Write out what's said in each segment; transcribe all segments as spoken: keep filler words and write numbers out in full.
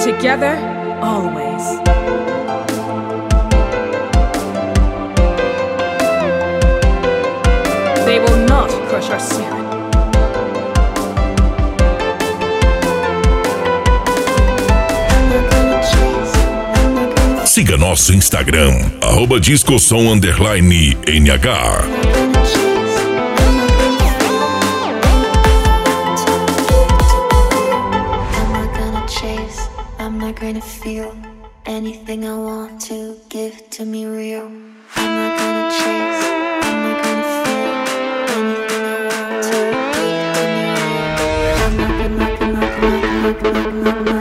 Together, always. They will not crush our spirit. Siga nosso Instagram, arroba discosom underline N H. I'm not gonna feel anything I want to give it to me real. I'm not gonna chase, I'm not gonna feel anything I want to give it to me real. I'm not gonna, not gonna, not gonna, not gonna, not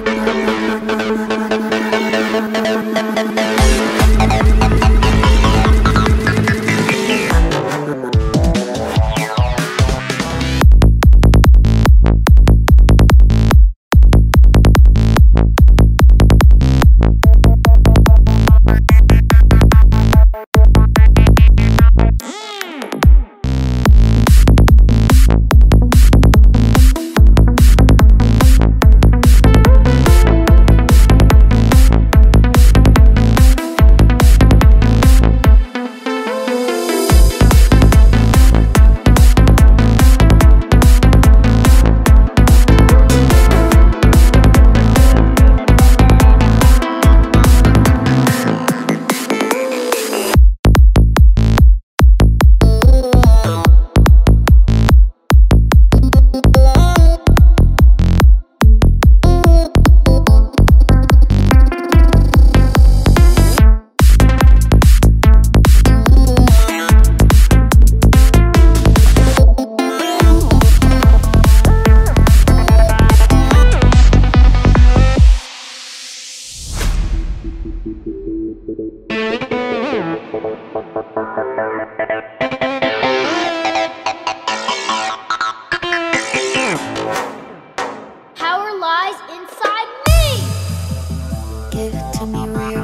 Power lies inside me. give it to me real.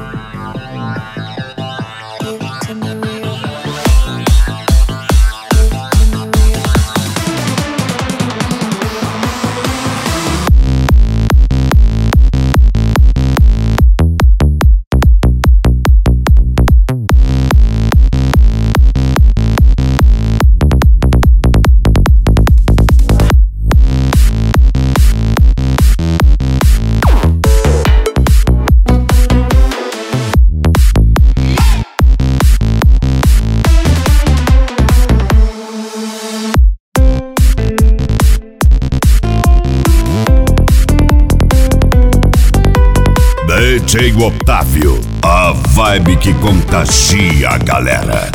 Give it to me real. Give it to me real. D J Otávio, a vibe que contagia a galera.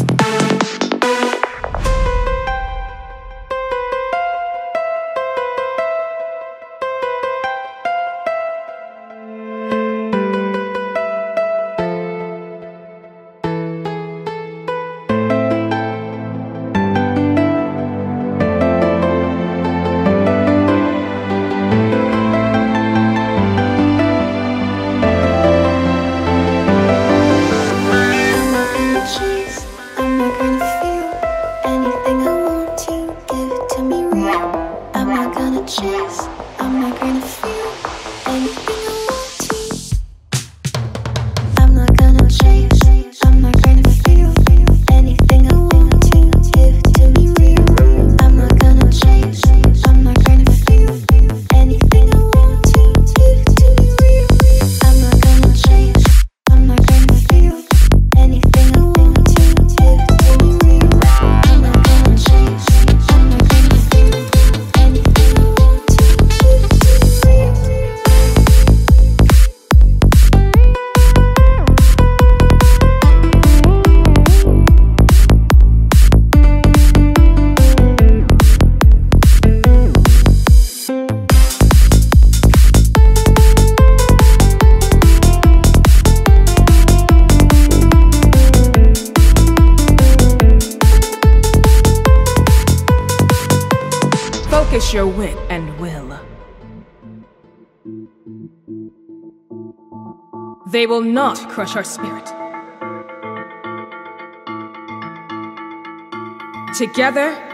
Focus your wit and will. They will not crush our spirit. Together,